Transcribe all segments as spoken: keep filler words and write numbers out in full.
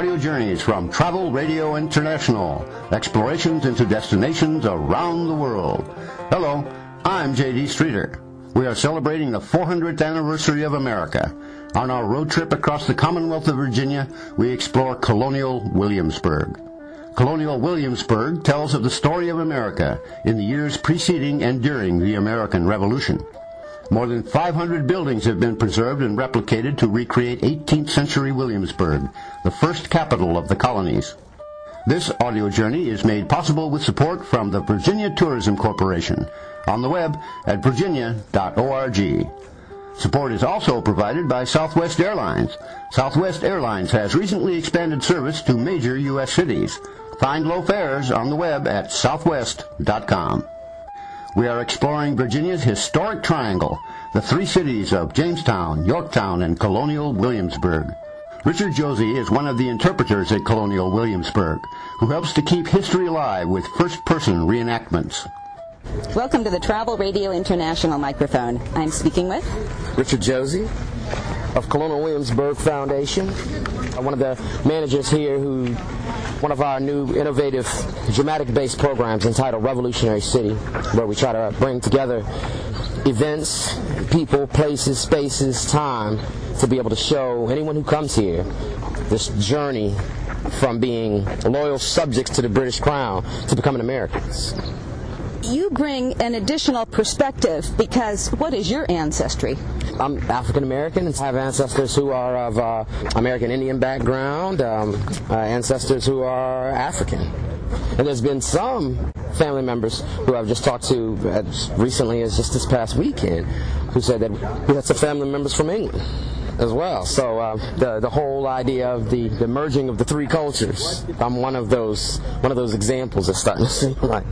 audio journeys from Travel Radio International, explorations into destinations around the world. Hello, I'm J D Streeter. We are celebrating the four hundredth anniversary of America. On our road trip across the Commonwealth of Virginia, we explore Colonial Williamsburg. Colonial Williamsburg tells of the story of America in the years preceding and during the American Revolution. More than five hundred buildings have been preserved and replicated to recreate eighteenth century Williamsburg, the first capital of the colonies. This audio journey is made possible with support from the Virginia Tourism Corporation on the web at virginia dot org. Support is also provided by Southwest Airlines. Southwest Airlines has recently expanded service to major U S cities. Find low fares on the web at southwest dot com. We are exploring Virginia's historic triangle, the three cities of Jamestown, Yorktown, and Colonial Williamsburg. Richard Josie is one of the interpreters at Colonial Williamsburg, who helps to keep history alive with first-person reenactments. Welcome to the Travel Radio International microphone. I'm speaking with Richard Josie of Colonial Williamsburg Foundation. I'm one of the managers here who, one of our new innovative dramatic-based programs entitled Revolutionary City, where we try to bring together events, people, places, spaces, time to be able to show anyone who comes here this journey from being loyal subjects to the British Crown to becoming Americans. You bring an additional perspective because what is your ancestry? I'm African American and I have ancestors who are of uh, American Indian background, um, uh, ancestors who are African. And there's been some family members who I've just talked to as recently as just this past weekend who said that we had some family members from England as well. So uh, the the whole idea of the, the merging of the three cultures, I'm one of those one of those examples that's starting to seem like.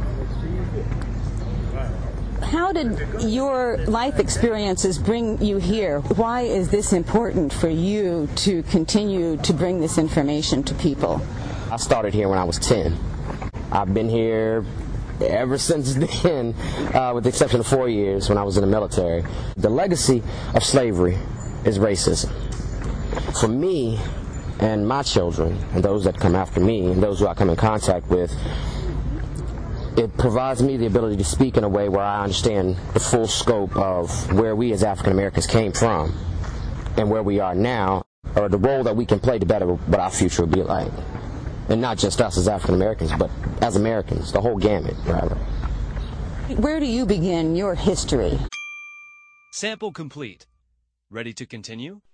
How did your life experiences bring you here? Why is this important for you to continue to bring this information to people? I started here when I was ten. I've been here ever since then, uh, with the exception of four years when I was in the military. The legacy of slavery is racism. For me and my children, and those that come after me, and those who I come in contact with, it provides me the ability to speak in a way where I understand the full scope of where we as African Americans came from and where we are now, or the role that we can play to better what our future will be like. And not just us as African Americans, but as Americans, the whole gamut, rather. Where do you begin your history? Sample complete. Ready to continue?